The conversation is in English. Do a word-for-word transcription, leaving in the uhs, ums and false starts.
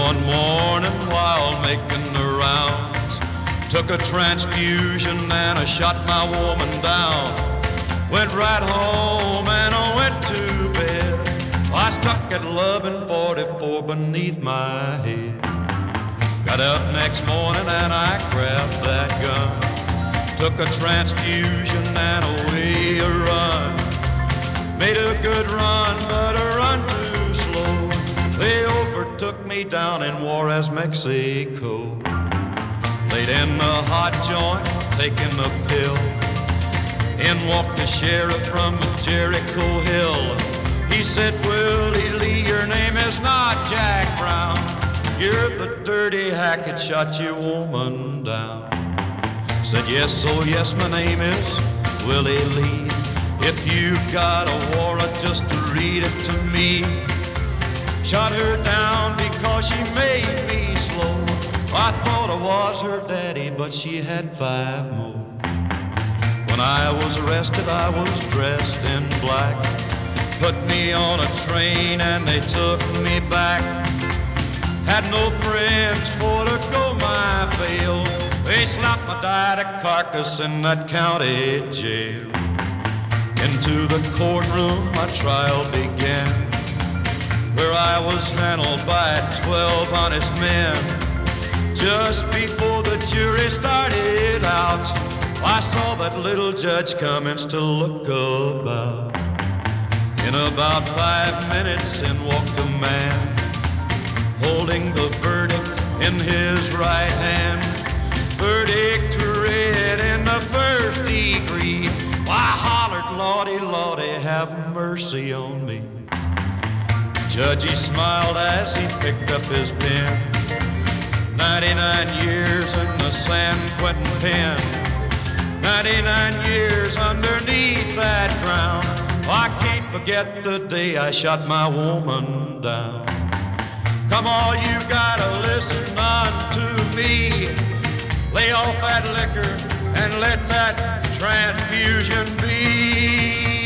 One morning while making the rounds, took a transfusion and I shot my woman down. Went right home and I went to bed. I stuck at eleven forty-four beneath my head. Got up next morning and I grabbed that gun. Took a transfusion and away I run. Made a good run, but a run too slow. They overtook me down in Juarez, Mexico. Laid in the hot joint, taking the pill. In walked the sheriff from Jericho Hill. He said, Willie Lee, your name is not Jack Brown. You're the dirty hack that shot your woman down. Said, yes, oh yes, my name is Willie Lee. If you've got a warrant, just to read it to me. Shot her down because she made me slow. I thought I was her daddy, but she had five more. When I was arrested, I was dressed in black. Put me on a train and they took me back. Had no friends for to go my bail. They slapped my died a carcass in that county jail. Into the courtroom my trial began, where I was handled by twelve honest men. Just before the jury started out, I saw that little judge commence to look about. In about five minutes in walked a man, holding the verdict in his right hand. Verdict read in the first degree. I hollered, Lordy, Lordy, have mercy on me. Judge, he smiled as he picked up his pen. Ninety-nine years in the San Quentin pen. Ninety-nine years underneath that ground. I can't forget the day I shot my woman down. Come on, you gotta listen unto me. Lay off that liquor and let that transfusion be.